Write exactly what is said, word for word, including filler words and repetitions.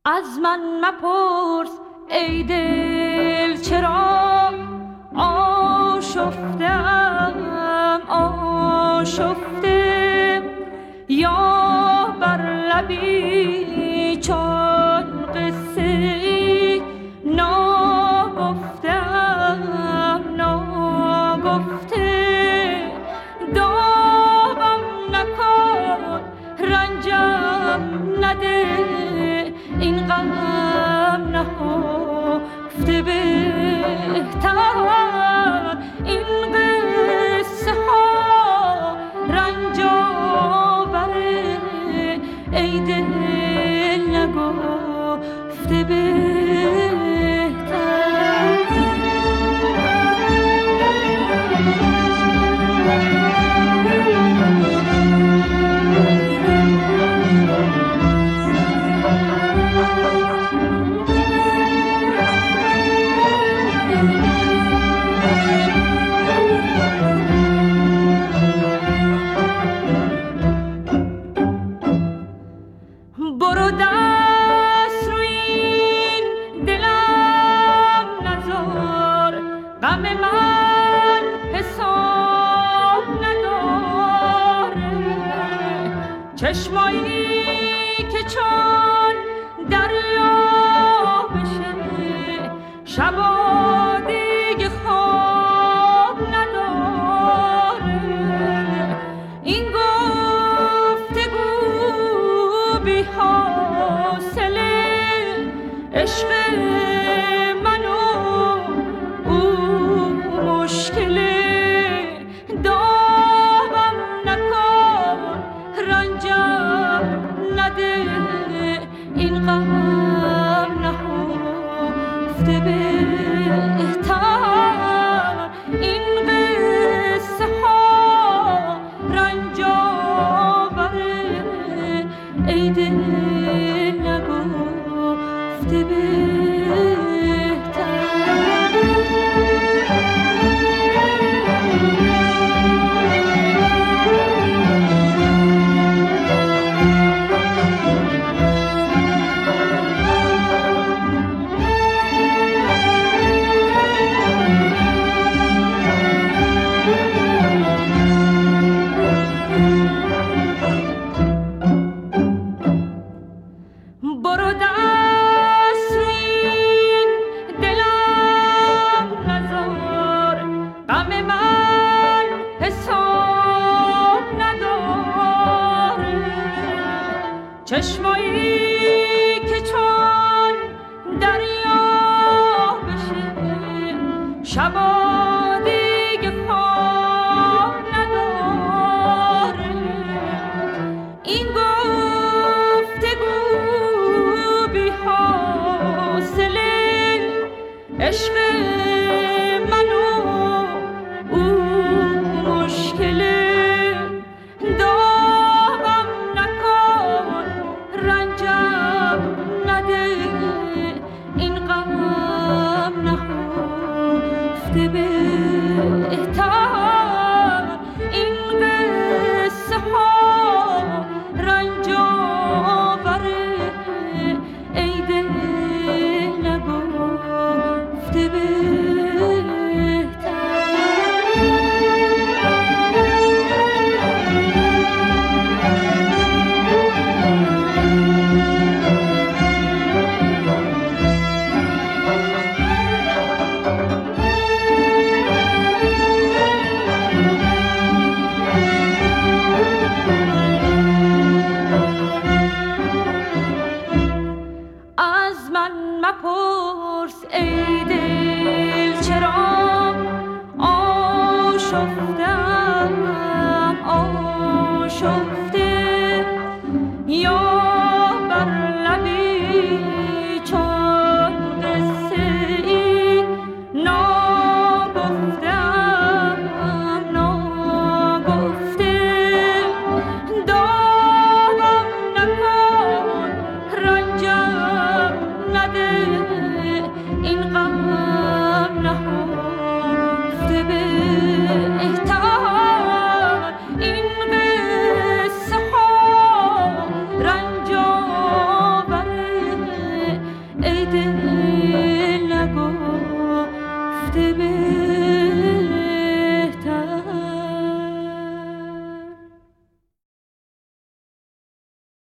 از من مپرس ای دل چرا آشفتم آشفته، یا بر لبی چون قصه ای ناگفتم ناگفته. داغم نکن رنجم نده، این غم نهفته بهتر، این قصه ها رنج آوره، ای دل نگفته بهتر. برو دست روی این دلم نذار، غم من حساب نداره. چشمایی که چون دریا بشه، شبا دیگه خواب نداره. این گفتگو بی حاصله، عشق من و او مشکله. داغم نکن رنجم نده، این غم نهفته بهتر، این قصه ها رنج آوره، ای دل نگفته بهتر. برو دست روی این دلم نذار، غم من حساب نداره. چشمایی که چون دریا بشه، شبا دیگه خواب نداره. این گفتگو بی حاصله، عشق من و او مشکله. داغم نکن رنجم نده، این غم نهفته بهتر، این قصه ها رنج آوره، ای دل نگفته بهتر. از من مپرس ای دل چرا آشفتم آشفته، یا بر لبی چون قصه ای ناگفتم ناگفته. داغم نکن رنجم نده، این غم نهفته بهتر، این قصه ها رنج گفته به